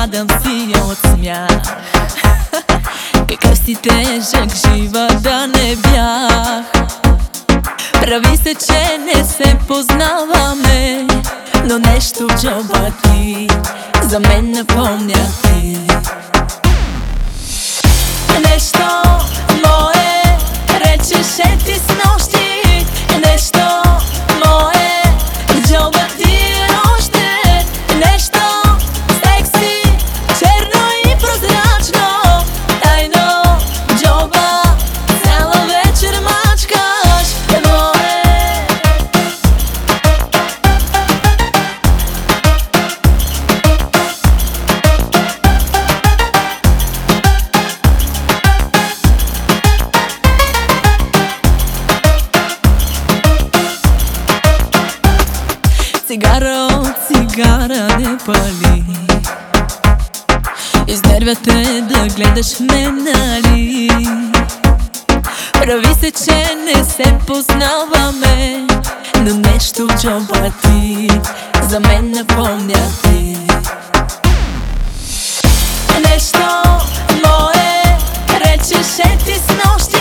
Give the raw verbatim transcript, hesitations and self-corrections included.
падам си от смях. Какъв си тежък живот да не бях. Прави се, че не се познаваме, но нещо в джоба ти за мен напомня ти. Нещо мое речеше ти снощи, нещо мое в джоба ти е още. Нещо секси, черно и прозрачно, тайно в джоба цяла вечер мачкаш. Мое цигара от цигара не пали. Изнервя те да гледаш ме, нали? Прави се, че не се познаваме, но нещо в джоба ти за мен напомня ти. Нещо мое речеше ти снощи,